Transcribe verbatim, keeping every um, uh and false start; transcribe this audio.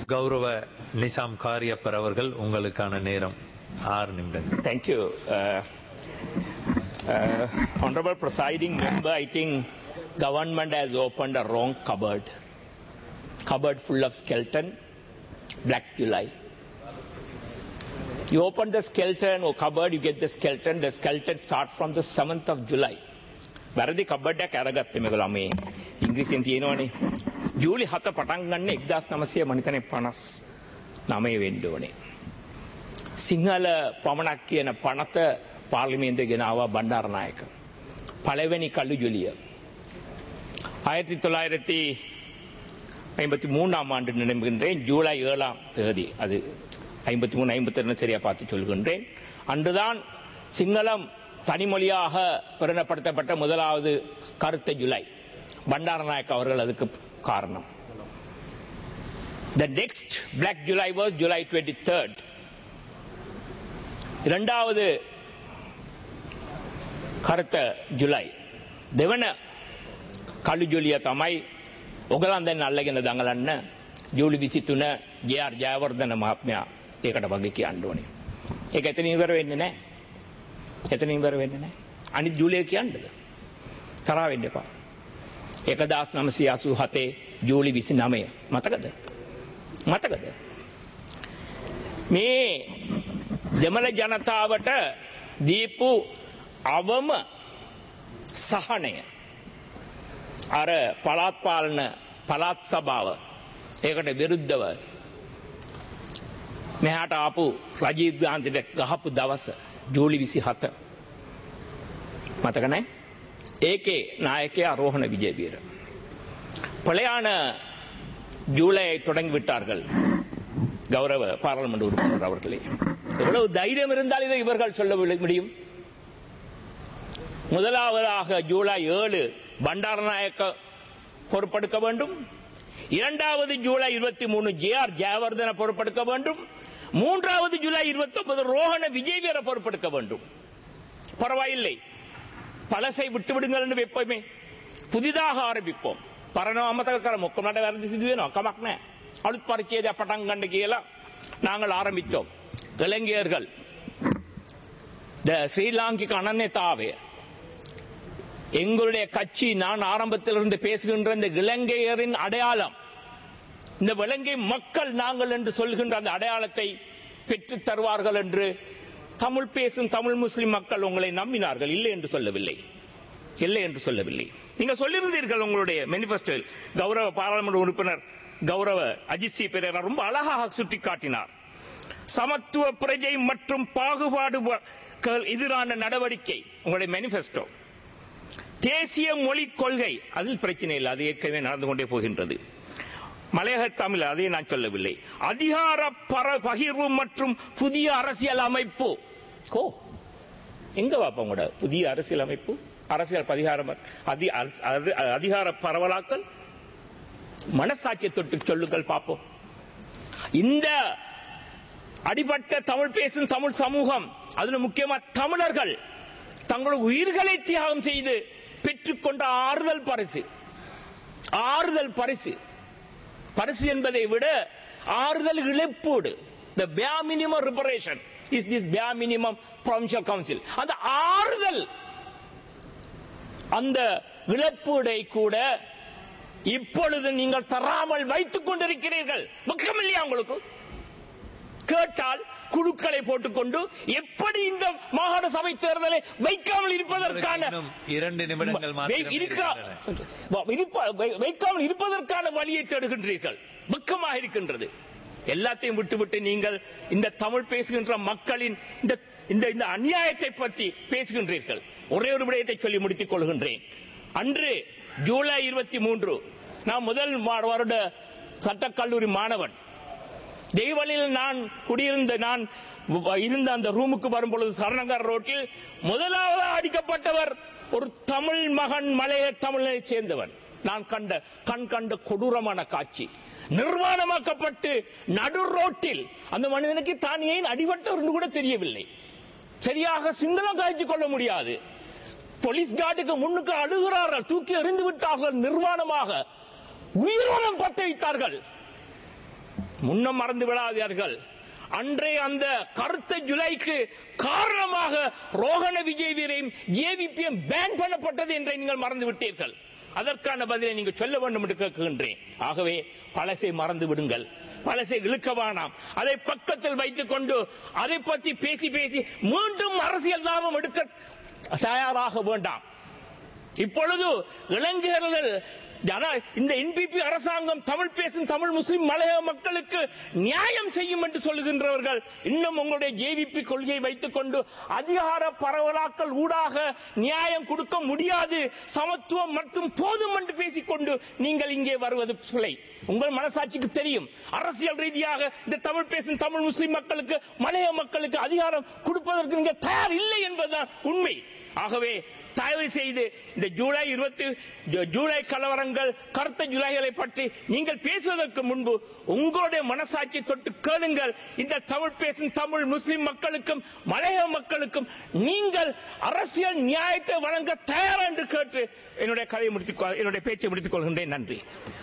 கௌரவ நிசாம் காரியப்பர் அவர்கள், உங்களுக்கான நேரம் ஆறு நிமிடங்கள். Thank you. Uh, uh, Honorable Presiding Member, I think government has opened a wrong cupboard. Cupboard full of skeleton, Black July. You open the skeleton or cupboard, you get the skeleton. The skeleton starts from the seventh of July. වැරදි cupboard එකක් අරගත්තේ මේගොල්ලෝ මේ ඉංග්‍රීසියෙන් තියෙනවනේ. ජූලි හත පටන් ගන්න එක්දාස් නවසිය මම හිතන්නේ පනස් නවය වෙන්න ඕනේ. සිංහල පමණක් කියන පනත පාර්ලිමේන්තුවේ ගෙනාවා බණ්ඩාරනායක. පළවෙනි කළු ජුලිය. ஆயிரத்தி தொள்ளாயிரத்தி ஐம்பத்தி மூணாம் ஆண்டு நினைவுகின்றேன், ஜூலை ஏழாம் தேதி, அது ஐம்பத்தி மூணு ஐம்பத்தி ரெண்டு சரியா பார்த்து சொல்கின்றேன். அன்றுதான் சிங்களம் தனிமொழியாக பிரகடனப்படுத்தப்பட்ட முதலாவது கருத்த ஜூலை. பண்டாரநாயக் அவர்கள் அதுக்கு காரணம். The next Black July was July twenty-third. இரண்டாவது කරුත ජුලයි දෙවන කළු ජුලිය තමයි ඔගලන් දැන් අල්ලගෙන දඟලන්න ජූලි විසිතුන ජේ.ආර්. ජයවර්ධන මහත්මයා ඒකට වගේ කියන්න ඕනේ. ඒක එතන ඉවර වෙන්නේ නැහැ. එතන ඉවර වෙන්නේ නැහැ. අනිත් ජූලිය කියන්නද? තරහ වෙන්න එපා. එක්දාස් නවසිය අසූ හතේ ජූලි විසිනවය මතකද? මතකද? මේ දෙමළ ජනතාවට දීපු අවම සහනය අර පළාත් පාලන පළාත් සභාව ඒකට විරුද්ධව මෙහාට ආපු රජීව් ගාන්ධිට ගහපු දවස ජූලි විසිහත මතක නැහැ? ඒකේ நாயකයා ரோஹණ விஜயவீர. பழையான ஜூலையை தொடங்கி விட்டார்கள் கௌரவ பாராளுமன்ற உறுப்பினர் அவர்களே. எவ்வளவு தைரியம் இருந்தால் இதை இவர்கள் சொல்ல முடியும்? முதலாவதாக ஜூலை ஏழு பண்டாரநாயக்க பொறுப்பெடுக்க வேண்டும். இரண்டாவது ஜூலை இருபத்தி மூணு ஜே.ஆர். ஜயவர்தன பொறுப்பெடுக்க வேண்டும். மூன்றாவது ஜூலை இருபத்தி ஒன்பது ரோஹண விஜயவீர பொறுப்பெடுக்க வேண்டும். பரவாயில்லை, பழசை விட்டுவிடுங்கள் என்று எப்பவுமே புதிதாக ஆரம்பிப்போம். பரணம் අමතක කරමු. ඔක්කොමලට වැරදි සිදු වෙනවා. කමක් නැහැ. අලුත් පරිච්ඡේදයක් පටන් ගන්න කියලා நாங்கள் ஆரம்பித்தோம். இளைஞர்கள் த ஸ்ரீலங்கிக அனன்யதாவே எங்களுடைய கட்சி, நான் ஆரம்பத்திலிருந்து பேசுகின்ற இந்த இலங்கையரின் அடையாளம், இந்த இலங்கை மக்கள் நாங்கள் என்று சொல்கின்ற அந்த அடையாளத்தை பெற்று தருவார்கள் என்று தமிழ் பேசும் தமிழ் முஸ்லிம் மக்கள் உங்களை நம்பினார்கள். இல்லை என்று சொல்லவில்லை, இல்லை என்று சொல்லவில்லை. நீங்க சொல்லியிருந்தீர்கள் உங்களுடைய மேனிஃபெஸ்டோவில். கௌரவ பாராளுமன்ற உறுப்பினர் கௌரவ அஜித் சி பெரேரா ரொம்ப அழகாக சுட்டிக்காட்டினார். சமத்துவ பிரஜை மற்றும் பாகுபாடு எதிரான நடவடிக்கை உங்களுடைய மேனிஃபெஸ்டோ. தேசிய மொழி கொள்கை, அதில் பிரச்சனை இல்லை, அது ஏற்கனவே நடந்து கொண்டே போகின்றது. மலையக தமிழ், அதை நான் சொல்லவில்லை. அதிகார பகிர்வு மற்றும் புதிய அரசியல் அமைப்பு. கோ எங்க வாப்பா உங்களோட புதிய அரசியல் அமைப்பு, அரசியல் அதிகாரம், அதிகார பரவலாக்கல், மனசாட்சியை தொட்டு சொல்லுங்கள் பார்ப்போம். இந்த அடிபட்ட தமிழ் பேசும் தமிழ் சமூகம், அதுல முக்கியமா தமிழர்கள் தங்கள் உயிர்களை தியாகம் செய்து பெற்றுக்கொண்ட ஆறுதல் பரிசு, ஆறுதல் பரிசு பரிசு என்பதை விட ஆறுதல் இழப்பீடு. The bare minimum reparation is this bare minimum provincial council. அந்த ஆறுதல், அந்த இழப்பீடை கூட இப்பொழுது நீங்கள் தராமல் வைத்துக் கொண்டிருக்கிறீர்கள். வெட்கமில்லையா உங்களுக்கு? கேட்டால் குழுக்களை போட்டுக்கொண்டு எப்படி இந்த மாகாண சபை தேர்தலை வைக்காமல் இருப்பதற்கான இரண்டு நிமிடங்கள் வைக்காமல் இருப்பதற்கான வழியை தேடுகின்றீர்கள். வெட்கமாக இருக்கின்றது. எல்லாத்தையும் விட்டுவிட்டு நீங்கள் இந்த தமிழ் பேசுகின்ற மக்களின் இந்த இந்த அநியாயத்தை பற்றி பேசுகின்றீர்கள். ஒரே ஒரு விடயத்தை சொல்லி முடித்துக் கொள்கின்றேன். அன்று ஜூலை இருபத்தி மூன்று நான் முதல் வருட சட்டக்கல்லூரி மாணவன். தெய்வலில் நான் குடியிருந்த நான் இருந்த அந்த ரூமுக்கு வரும்பொழுது சரணங்கர் ரோட்டில் முதலாவது அடிக்கப்பட்டவர் ஒரு தமிழ் மகன், மலைய தமிழை சேர்ந்தவன். நான் கண்ட கண் கண்ட கொடூரமான காட்சி. நிர்வாணமாக்கப்பட்டு நடு ரோட்டில் அந்த மனிதனுக்கு தான் ஏன் அடிபட்டவர் கூட தெரியவில்லை. சரியாக சிங்களம் காய்ச்சி கொள்ள முடியாது. போலீஸ் கார்டுக்கு முன்னுக்கு அழுகிறார்கள், தூக்கி எறிந்து விட்டார்கள். நிர்வாணமாக உயிரோடு பத்த வைத்தார்கள். முன்னம் மறந்து விடாதீர்கள். அன்றைய அந்த கருத்த ஜூலைக்கு காரணமாக ரோஹண விஜய் வீரையும் ஜேவிபியும் பேன் பண்ணப்பட்டது என்று நீங்கள் மறந்து விட்டீர்கள். அதற்கான பதிலை நீங்கள் சொல்ல வேண்டும் என்று கேட்கின்றேன். ஆகவே பழசை மறந்து விடுங்கள், பழசை இழுக்க வேணாம். அதை பக்கத்தில் வைத்துக் கொண்டு அதை பற்றி பேசி பேசி மீண்டும் அரசியல் லாபம் எடுக்க தயாராக வேண்டாம். இப்பொழுது இளைஞர்கள் இந்த என்பிபி அரசாங்கம் தமிழ் பேசும் தமிழ் முஸ்லிம் மலைய மக்களுக்கு நியாயம் செய்யும் என்று சொல்லுகின்றவர்கள் இன்னும் உங்களுடைய ஜேவிபி கொள்கையை வைத்துக் கொண்டு அதிகார பரவலாக்கல் ஊடாக நியாயம் கொடுக்க முடியாது, சமத்துவம் மற்றும் போதும் என்று பேசிக்கொண்டு நீங்கள் இங்கே வருவது பிழை. உங்கள் மனசாட்சிக்கு தெரியும், அரசியல் ரீதியாக இந்த தமிழ் பேசும் தமிழ் முஸ்லிம் மக்களுக்கு மலைய மக்களுக்கு அதிகாரம் கொடுப்பதற்கு நீங்க தயார் இல்லை என்பதுதான் உண்மை. ஆகவே தயவு செய்து இந்த ஜூலை இருபத்தி ஜூலை கலவரங்கள் கருத்த ஜூலைகளை பற்றி நீங்கள் பேசுவதற்கு முன்பு உங்களுடைய மனசாட்சி தொட்டு கேளுங்கள். இந்த தமிழ் பேசும் தமிழ் முஸ்லிம் மக்களுக்கும் மலைய மக்களுக்கும் நீங்கள் அரசியல் நியாயத்தை வழங்க தயார் என்று கேட்டு என்னுடைய கதையை முடித்துக் என்னுடைய பேச்சை முடித்துக் கொள்கின்றேன். நன்றி.